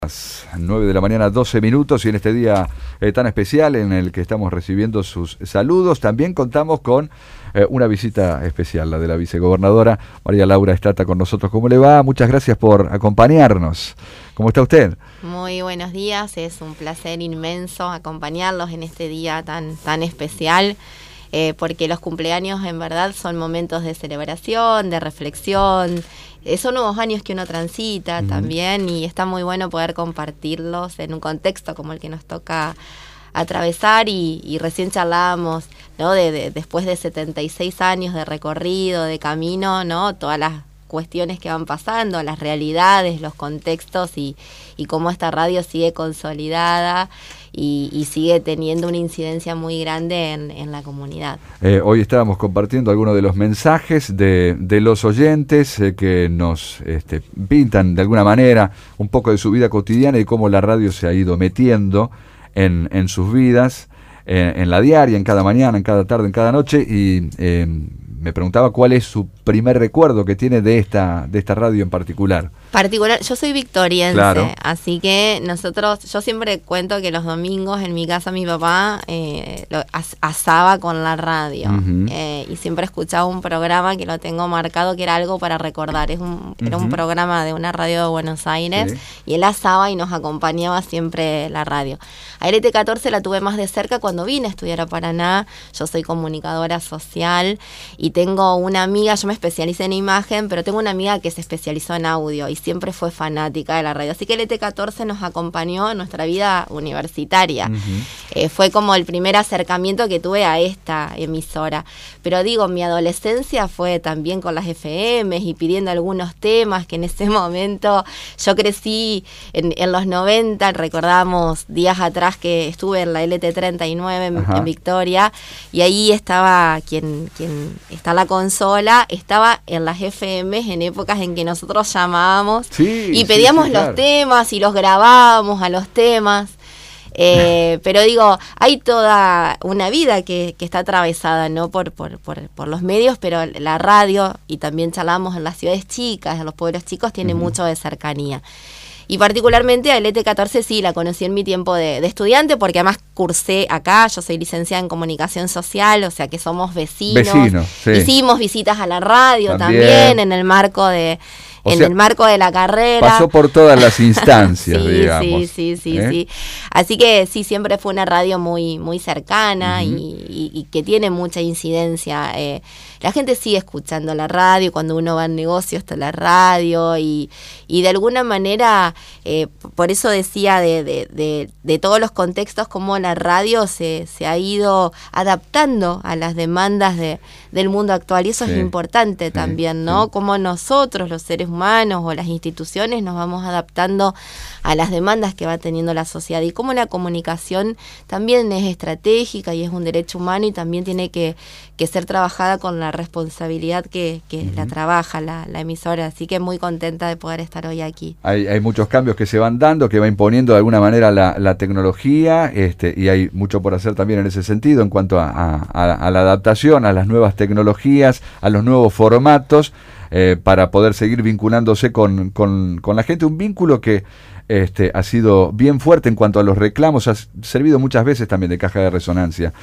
Las 9 de la mañana, 12 minutos, y en este día tan especial en el que estamos recibiendo sus saludos, también contamos con una visita especial, la de la vicegobernadora María Laura Estrata con nosotros. ¿Cómo le va? Muchas gracias por acompañarnos. ¿Cómo está usted? Muy buenos días, es un placer inmenso acompañarlos en este día tan especial. Porque los cumpleaños en verdad son momentos de celebración, de reflexión, son nuevos años que uno transita también, y está muy bueno poder compartirlos en un contexto como el que nos toca atravesar, y recién charlábamos, ¿no? Después de 76 años de recorrido, de camino, ¿no? Todas las cuestiones que van pasando, las realidades, los contextos, y cómo esta radio sigue consolidada y sigue teniendo una incidencia muy grande en la comunidad. Hoy estábamos compartiendo algunos de los mensajes de los oyentes que nos pintan de alguna manera un poco de su vida cotidiana y cómo la radio se ha ido metiendo en sus vidas, en la diaria, en cada mañana, en cada tarde, en cada noche, y me preguntaba cuál es su primer recuerdo que tiene de esta radio en particular. Yo soy victoriense, claro. Así que yo siempre cuento que los domingos en mi casa mi papá asaba con la radio, y siempre escuchaba un programa que lo tengo marcado, que era Algo para Recordar. Era un programa de una radio de Buenos Aires, sí. Y él asaba y nos acompañaba siempre la radio. A LT14 la tuve más de cerca cuando vine a estudiar a Paraná. Yo soy comunicadora social y tengo una amiga, yo me especialicé en imagen, pero tengo una amiga que se especializó en audio y siempre fue fanática de la radio. Así que LT14 nos acompañó en nuestra vida universitaria. Fue como el primer acercamiento que tuve a esta emisora. Pero digo, mi adolescencia fue también con las FMs y pidiendo algunos temas que en ese momento yo crecí en los 90. Recordamos días atrás que estuve en la LT39 en Victoria, y ahí estaba quien está la consola, estaba en las FMs en épocas en que nosotros llamábamos, sí, y pedíamos los temas y los grabábamos a los temas. Pero digo, hay toda una vida que está atravesada, ¿no? por los medios, pero la radio, y también charlamos en las ciudades chicas, en los pueblos chicos, tiene mucho de cercanía. Y particularmente a LT14 sí, la conocí en mi tiempo de estudiante, porque además cursé acá, yo soy licenciada en comunicación social, o sea que somos vecinos. Sí. Hicimos visitas a la radio también en el marco de... el marco de la carrera. Pasó por todas las instancias, sí, digamos. Sí. Así que sí, siempre fue una radio muy, muy cercana y que tiene mucha incidencia. La gente sigue escuchando la radio, cuando uno va en negocio está la radio, y de alguna manera, por eso decía de todos los contextos, cómo la radio se ha ido adaptando a las demandas del mundo actual, y eso es importante también, ¿no? Cómo nosotros, los seres humanos o las instituciones, nos vamos adaptando a las demandas que va teniendo la sociedad, y cómo la comunicación también es estratégica y es un derecho humano, y también tiene que ser trabajada con la responsabilidad que la trabaja la emisora. Así que muy contenta de poder estar hoy aquí. Hay muchos cambios que se van dando, que va imponiendo de alguna manera la tecnología, y hay mucho por hacer también en ese sentido, en cuanto a la adaptación a las nuevas tecnologías, a los nuevos formatos, para poder seguir vinculándose con la gente, un vínculo que ha sido bien fuerte en cuanto a los reclamos, ha servido muchas veces también de caja de resonancia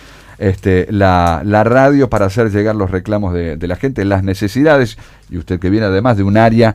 la radio para hacer llegar los reclamos de la gente, las necesidades, y usted que viene además de un área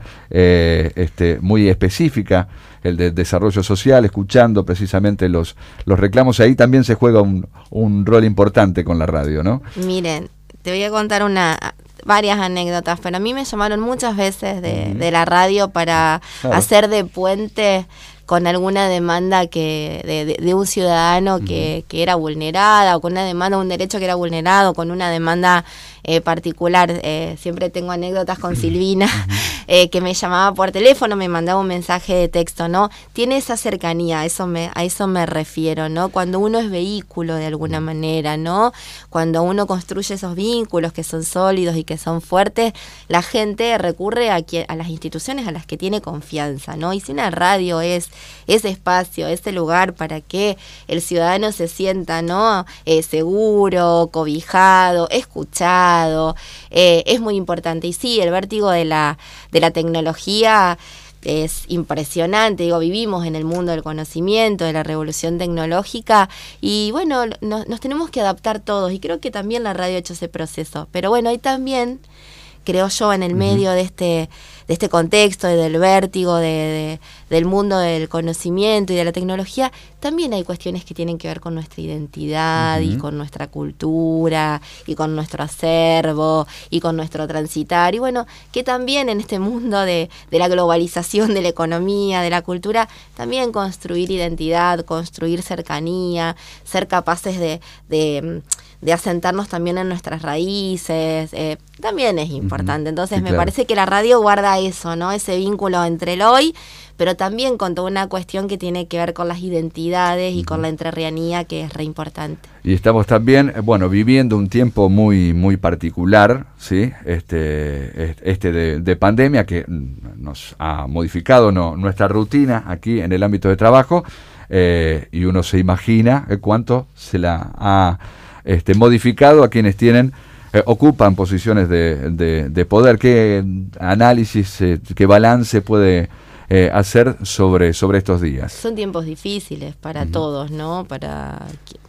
muy específica, el de desarrollo social, escuchando precisamente los reclamos, ahí también se juega un rol importante con la radio, ¿no? Miren, te voy a contar varias anécdotas, pero a mí me llamaron muchas veces de la radio para hacer de puente con alguna demanda de un ciudadano que era vulnerada, o con una demanda, un derecho que era vulnerado, con una demanda particular. Siempre tengo anécdotas con Silvina, que me llamaba por teléfono, me mandaba un mensaje de texto, ¿no? Tiene esa cercanía, a eso me refiero, ¿no? Cuando uno es vehículo de alguna manera, ¿no? Cuando uno construye esos vínculos que son sólidos y que son fuertes, la gente recurre a las instituciones a las que tiene confianza, ¿no? Y si una radio es ese espacio, ese lugar para que el ciudadano se sienta, ¿no? Seguro, cobijado, escuchado, es muy importante. Y sí, el vértigo de la tecnología es impresionante, digo, vivimos en el mundo del conocimiento, de la revolución tecnológica, y bueno, nos tenemos que adaptar todos, y creo que también la radio ha hecho ese proceso. Pero bueno, hay también, creo yo, en el medio de este contexto, del vértigo, del mundo del conocimiento y de la tecnología, también hay cuestiones que tienen que ver con nuestra identidad y con nuestra cultura y con nuestro acervo y con nuestro transitar. Y bueno, que también en este mundo de la globalización de la economía, de la cultura, también construir identidad, construir cercanía, ser capaces de asentarnos también en nuestras raíces, también es importante. Entonces me parece que la radio guarda eso, ¿no? Ese vínculo entre el hoy, pero también con toda una cuestión que tiene que ver con las identidades y con la entrerrianía, que es re importante. Y estamos también, bueno, viviendo un tiempo muy muy particular, ¿sí? De pandemia, que nos ha modificado nuestra rutina aquí en el ámbito de trabajo, y uno se imagina cuánto se la ha modificado a quienes ocupan posiciones de poder. ¿Qué análisis, qué balance puede hacer sobre estos días? Son tiempos difíciles para todos, ¿no? Para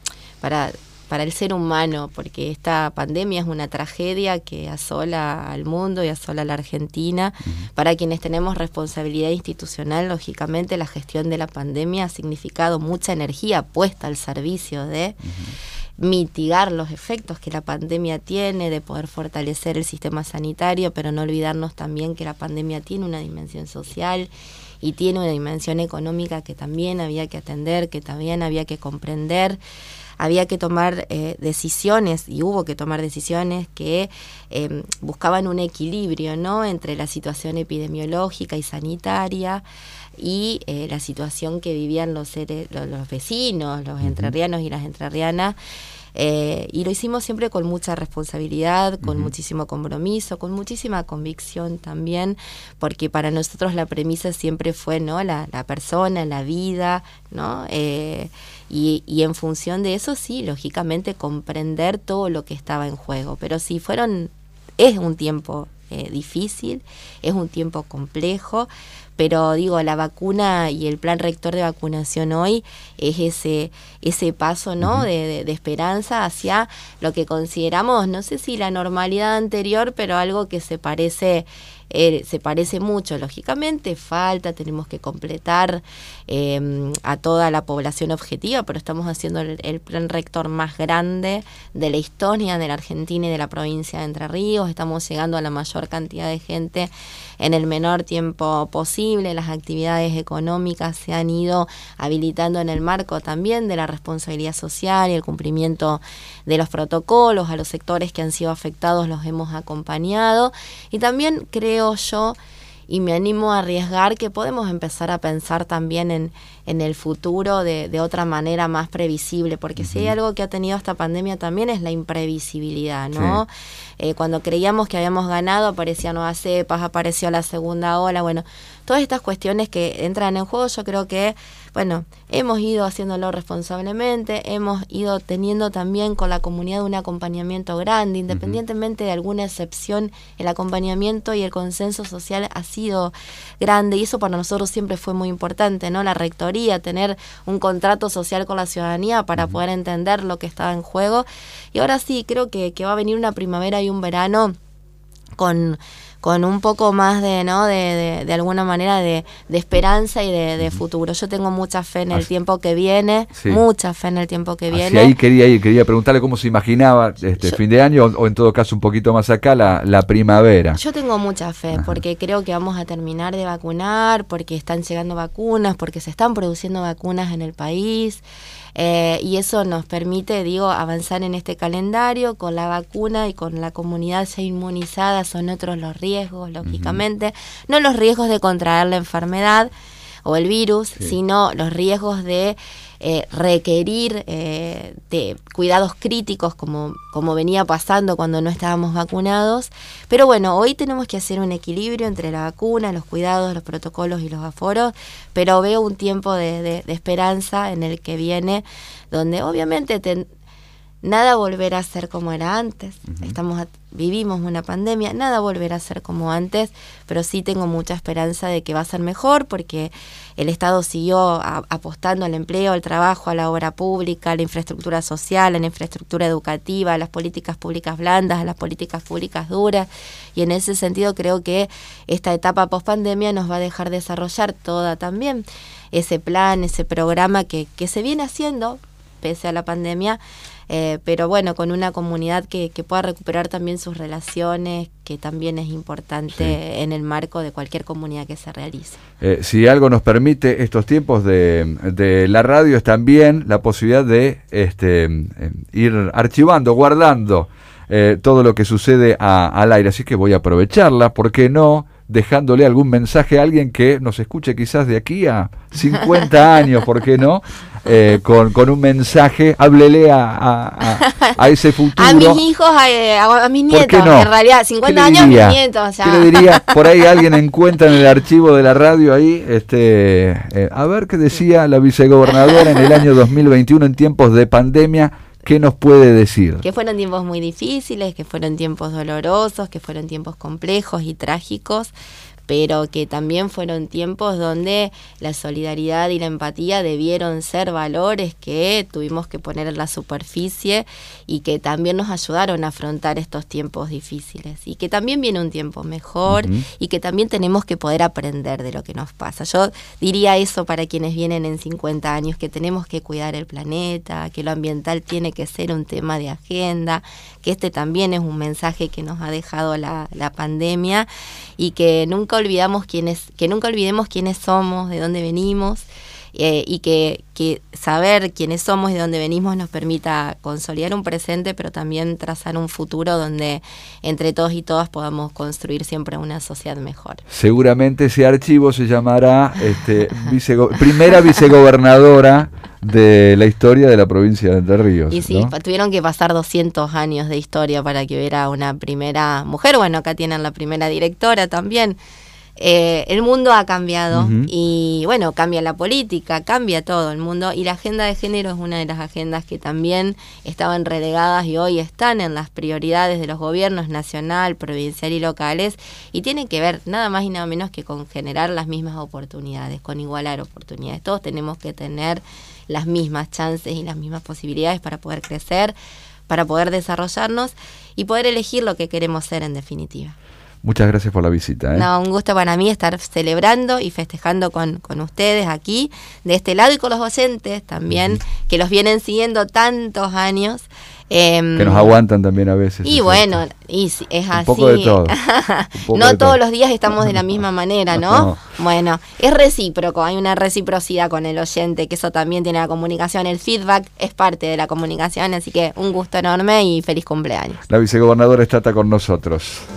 el ser humano, porque esta pandemia es una tragedia que asola al mundo y asola a la Argentina. Para quienes tenemos responsabilidad institucional, lógicamente la gestión de la pandemia ha significado mucha energía puesta al servicio de mitigar los efectos que la pandemia tiene, de poder fortalecer el sistema sanitario, pero no olvidarnos también que la pandemia tiene una dimensión social y tiene una dimensión económica que también había que atender, que también había que comprender. Había que tomar decisiones, y hubo que tomar decisiones que buscaban un equilibrio, ¿no?, entre la situación epidemiológica y sanitaria y la situación que vivían los vecinos, los entrerrianos y las entrerrianas. Y lo hicimos siempre con mucha responsabilidad, con muchísimo compromiso, con muchísima convicción también, porque para nosotros la premisa siempre fue, ¿no?, la persona, la vida, ¿no? Y en función de eso, sí, lógicamente comprender todo lo que estaba en juego. Pero sí, es un tiempo difícil, es un tiempo complejo, pero digo, la vacuna y el plan rector de vacunación hoy es ese paso, ¿no?, de esperanza hacia lo que consideramos, no sé si la normalidad anterior, pero algo que se parece mucho. Lógicamente tenemos que completar a toda la población objetiva, pero estamos haciendo el plan rector más grande de la historia de la Argentina y de la provincia de Entre Ríos. Estamos llegando a la mayor cantidad de gente en el menor tiempo posible. Las actividades económicas se han ido habilitando en el marco también de la responsabilidad social y el cumplimiento de los protocolos. A los sectores que han sido afectados los hemos acompañado, y también creo yo, y me animo a arriesgar, que podemos empezar a pensar también en el futuro de otra manera más previsible, porque si hay algo que ha tenido esta pandemia también es la imprevisibilidad, ¿no? Sí. Cuando creíamos que habíamos ganado, aparecían nuevas cepas, apareció la segunda ola, bueno, todas estas cuestiones que entran en juego, yo creo que, bueno, hemos ido haciéndolo responsablemente, hemos ido teniendo también con la comunidad un acompañamiento grande, independientemente de alguna excepción, el acompañamiento y el consenso social ha sido grande, y eso para nosotros siempre fue muy importante, ¿no? La rectoría, tener un contrato social con la ciudadanía para poder entender lo que estaba en juego. Y ahora sí, creo que va a venir una primavera y un verano con un poco más de alguna manera de esperanza y de futuro. Yo tengo mucha fe en el tiempo que viene, mucha fe en el tiempo que viene. Ahí quería preguntarle cómo se imaginaba fin de año, o en todo caso un poquito más acá, la primavera. Yo tengo mucha fe, porque creo que vamos a terminar de vacunar, porque están llegando vacunas, porque se están produciendo vacunas en el país. Y eso nos permite, avanzar en este calendario con la vacuna y con la comunidad ya inmunizada. Son otros los riesgos, lógicamente, no los riesgos de contraer la enfermedad o el virus, sino los riesgos de requerir de cuidados críticos como venía pasando cuando no estábamos vacunados. Pero bueno, hoy tenemos que hacer un equilibrio entre la vacuna, los cuidados, los protocolos y los aforos, pero veo un tiempo de esperanza en el que viene, donde obviamente nada volverá a ser como era antes. Vivimos una pandemia, nada volverá a ser como antes, pero sí tengo mucha esperanza de que va a ser mejor, porque el Estado siguió apostando al empleo, al trabajo, a la obra pública, a la infraestructura social, a la infraestructura educativa, a las políticas públicas blandas, a las políticas públicas duras, y en ese sentido creo que esta etapa post-pandemia nos va a dejar desarrollar toda también ese plan, ese programa que se viene haciendo pese a la pandemia, pero bueno, con una comunidad que pueda recuperar también sus relaciones, que también es importante en el marco de cualquier comunidad que se realice. Si algo nos permite estos tiempos de la radio, es también la posibilidad de ir archivando, guardando todo lo que sucede al aire, así que voy a aprovecharla, ¿por qué no?, dejándole algún mensaje a alguien que nos escuche quizás de aquí a 50 años, ¿por qué no? Con un mensaje, háblele a ese futuro. A mis hijos, a mis nietos, no? En realidad, 50 años a mis nietos. O sea. ¿Qué le diría? Por ahí alguien encuentra en el archivo de la radio ahí, a ver qué decía la vicegobernadora en el año 2021 en tiempos de pandemia. ¿Qué nos puede decir? Que fueron tiempos muy difíciles, que fueron tiempos dolorosos, que fueron tiempos complejos y trágicos, pero que también fueron tiempos donde la solidaridad y la empatía debieron ser valores que tuvimos que poner en la superficie y que también nos ayudaron a afrontar estos tiempos difíciles, y que también viene un tiempo mejor y que también tenemos que poder aprender de lo que nos pasa. Yo diría eso para quienes vienen en 50 años, que tenemos que cuidar el planeta, que lo ambiental tiene que ser un tema de agenda, que también es un mensaje que nos ha dejado la pandemia, y que nunca olvidemos quiénes somos, de dónde venimos, y que saber quiénes somos y de dónde venimos nos permita consolidar un presente, pero también trazar un futuro donde entre todos y todas podamos construir siempre una sociedad mejor. Seguramente ese archivo se llamará primera vicegobernadora de la historia de la provincia de Entre Ríos. Y sí, ¿no? Tuvieron que pasar 200 años de historia para que hubiera una primera mujer. Bueno, acá tienen la primera directora también. El mundo ha cambiado y bueno, cambia la política, cambia todo el mundo, y la agenda de género es una de las agendas que también estaban relegadas y hoy están en las prioridades de los gobiernos nacional, provincial y locales, y tiene que ver nada más y nada menos que con generar las mismas oportunidades, con igualar oportunidades. Todos tenemos que tener las mismas chances y las mismas posibilidades para poder crecer, para poder desarrollarnos y poder elegir lo que queremos ser en definitiva. Muchas gracias por la visita. No, un gusto para mí estar celebrando y festejando con ustedes aquí, de este lado, y con los oyentes también, que los vienen siguiendo tantos años. Que nos aguantan también a veces. Y bueno, y es así. Un poco de todo. No todos los días estamos de la misma manera, ¿no? Bueno, es recíproco, hay una reciprocidad con el oyente, que eso también tiene la comunicación. El feedback es parte de la comunicación, así que un gusto enorme y feliz cumpleaños. La vicegobernadora está con nosotros.